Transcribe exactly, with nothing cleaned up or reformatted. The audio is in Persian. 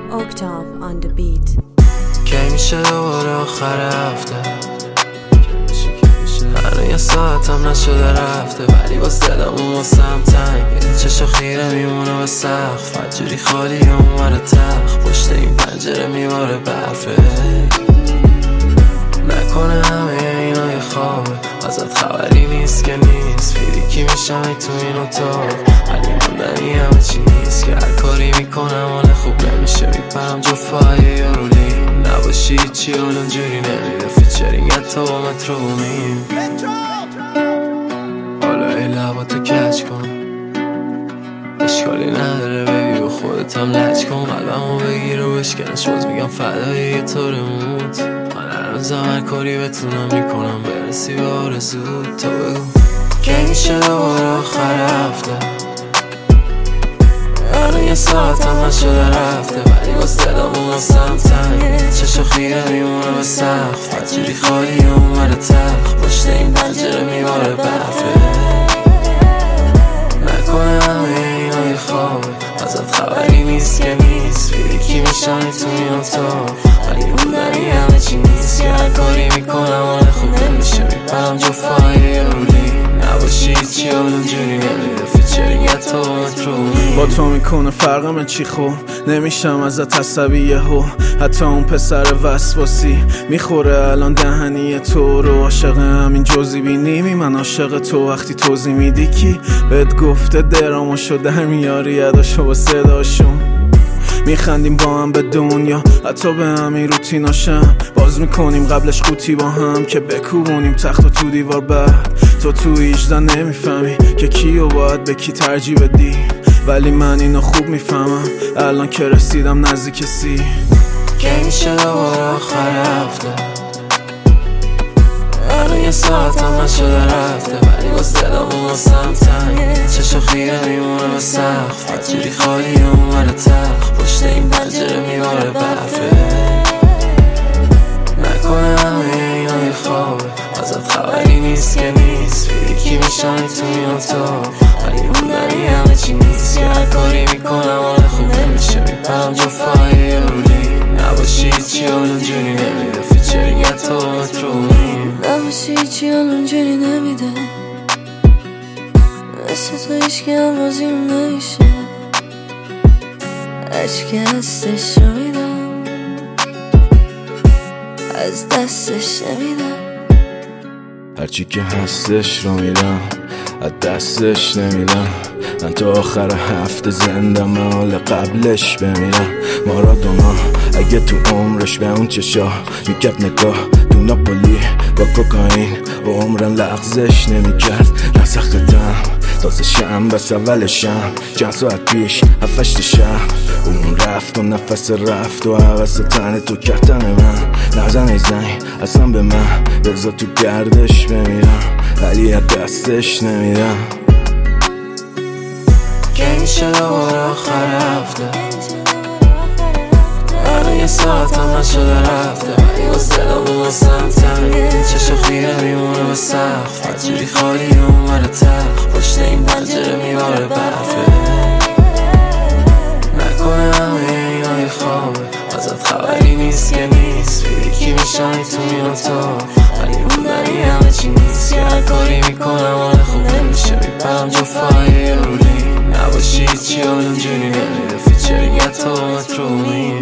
Octave on the beat. کی میشه دوباره آخر هفته؟ هنو یه ساعتم نشده رفته، ولی باز دلمون واسم تنگه. چشا خیره میمونه به سقف، فجوری خالی اونور تخت. پشت این پنجره میباره برفه، نکنه همه اینا یه خوابه. ازت خبری نیست که نیست، فیریکی میشم تو این اتاق. ولی موندنی همه چی نیست که هر کاری میکنم حال خوب نمیشه. میپرم جفای یارولی نباشی چی حال اونجوری نمیده. فیچرینگ حتی با مترو بومیم. حالا ای لباتو کج کن، اشکالی نداره بیبی، با خودت هم لج کن. قلبمو بگیر و بشکنش، باز میگم فدای یه طور موت. من هنوزم هر کاری بتونم میکنم برسی به آرزوت. تو بگو کی میشه دوباره آخر هفته؟ هنو یه ساعتم نشده رفته، ولی باز دلمون واسم تنگه. چشا خیره میمونه به سقف، فجوری خالی اونور تخت. پشت این پنجره میباره برفه، نکنه همه اینا یه خوابه. ازت خبری نیست که نیست، فیریکی میشم تو این اتاق. ولی موندنی همه چی نیست که هر کاری میکنم حال خوب نمیشه. میپرم جفای یارولی نباشی چی حال اونجوری نمیده. فیچرینگ حتی با مترو با تو میکنه فرقم چی خوب نمیشم ازت عصبی یهو. حتی اون پسر وسواسی میخوره الان دهنی تو رو. عاشق همین جزئی بینیمی، من عاشق تو. وقتی توضیح میدی کی بهت گفته درامو شده میاری یداشو با صداشون. میخندیم با هم به دنیا، حتی به همین روتیناشم. باز میکنیم قبلش قوطی با هم که بکوبونیم تخت و تو دیوار. بعد تو تو هجده نمیفهمی که کیو باید به کی ترجیح بدی، ولی من اینو خوب میفهمم الان که رسیدم نزدیک سی. کی میشه دوباره آخر هفته؟ هنو یه ساعتم نشده رفته، ولی باز دلمون واسم تنگه. چشا خیره میمونه به سقف، فجوری خالی اونور تخت. پشت این پنجره میباره برفه، نکنه همه اینا یه خوابه. ازت خبری نیست که نیست، فیریکی میشم تو این اتاق. ولی موندنی همه چی نیست که هر کاری میکنم حال خوب نمیشه. میپرم جفای یارولی نباشی چی حال اونجوری نمیده. فیچرینگ حتی با مترو بومیم. نباشی چی حال اونجوری نمیده. مثل تو هیچکی هم بازیم نمیشه. هرچی که هستش رو میدم، از دستش نمیدم. هرچی که هستش رو میدم، از دستش نمیدم. من تا آخر هفته زندم، حال قبلش بمیرم. مارادونا اگه تو عمرش به اون چشا میکرد نگاه تو ناپولی با کوکائین و عمرم لغزش نمیکرد. نسختم تازه شم بس اولشم، چند ساعت پیش هفتشت شم. اون رفت و نفس رفت و حوث تن تو کتن من. نزن ای زنگ اصلا به من، بذار تو گردش بمیرم، ولی از دستش نمیدم. کی میشه دوباره آخر هفته؟ هنو یه ساعتم نشده رفته، ولی باز دلمون واسم تنگه. چشا خیره میمونه به سقف، فجوری خالی اونور تخت. پشت این پنجره میباره برفه، نکنه همه اینا یه خوابه. ازت خبری نیست که نیست، فیریکی میشم تو این اتاق. ولی موندنی همه چی نیست که هر کاری میکنم حال خوب نمیشه. میپرم جفای یارولی نباشی چی حال اونجوری نمیده. فیچرینگ حتی با مترو بومیم.